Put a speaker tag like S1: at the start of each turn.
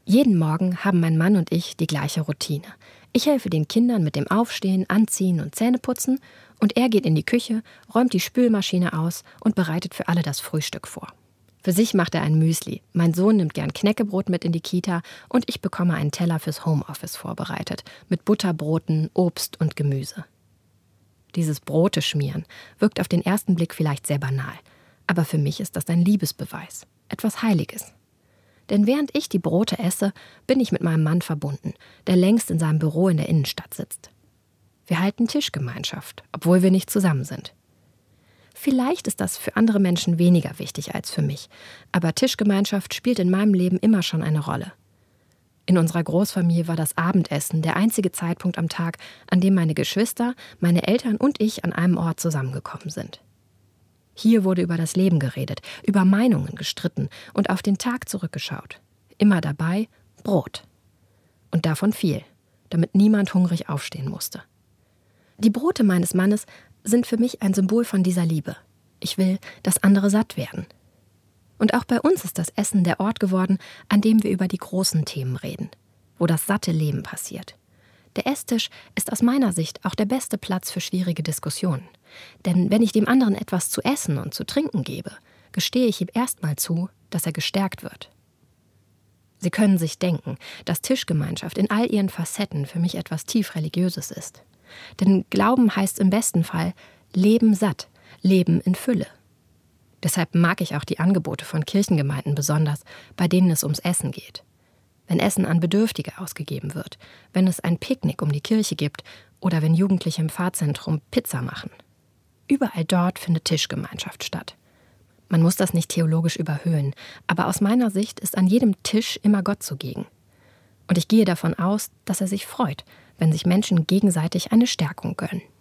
S1: Jeden Morgen haben mein Mann und ich die gleiche Routine. Ich helfe den Kindern mit dem Aufstehen, Anziehen und Zähneputzen und er geht in die Küche, räumt die Spülmaschine aus und bereitet für alle das Frühstück vor. Für sich macht er ein Müsli, mein Sohn nimmt gern Knäckebrot mit in die Kita und ich bekomme einen Teller fürs Homeoffice vorbereitet, mit Butterbroten, Obst und Gemüse. Dieses Brote schmieren wirkt auf den ersten Blick vielleicht sehr banal, aber für mich ist das ein Liebesbeweis, etwas Heiliges. Denn während ich die Brote esse, bin ich mit meinem Mann verbunden, der längst in seinem Büro in der Innenstadt sitzt. Wir halten Tischgemeinschaft, obwohl wir nicht zusammen sind. Vielleicht ist das für andere Menschen weniger wichtig als für mich, aber Tischgemeinschaft spielt in meinem Leben immer schon eine Rolle. In unserer Großfamilie war das Abendessen der einzige Zeitpunkt am Tag, an dem meine Geschwister, meine Eltern und ich an einem Ort zusammengekommen sind. Hier wurde über das Leben geredet, über Meinungen gestritten und auf den Tag zurückgeschaut. Immer dabei Brot. Und davon viel, damit niemand hungrig aufstehen musste. Die Brote meines Mannes sind für mich ein Symbol von dieser Liebe. Ich will, dass andere satt werden. Und auch bei uns ist das Essen der Ort geworden, an dem wir über die großen Themen reden, wo das satte Leben passiert. Der Esstisch ist aus meiner Sicht auch der beste Platz für schwierige Diskussionen. Denn wenn ich dem anderen etwas zu essen und zu trinken gebe, gestehe ich ihm erstmal zu, dass er gestärkt wird. Sie können sich denken, dass Tischgemeinschaft in all ihren Facetten für mich etwas tief Religiöses ist. Denn Glauben heißt im besten Fall Leben satt, Leben in Fülle. Deshalb mag ich auch die Angebote von Kirchengemeinden besonders, bei denen es ums Essen geht. Wenn Essen an Bedürftige ausgegeben wird, wenn es ein Picknick um die Kirche gibt oder wenn Jugendliche im Pfarrzentrum Pizza machen. Überall dort findet Tischgemeinschaft statt. Man muss das nicht theologisch überhöhen, aber aus meiner Sicht ist an jedem Tisch immer Gott zugegen. Und ich gehe davon aus, dass er sich freut, wenn sich Menschen gegenseitig eine Stärkung gönnen.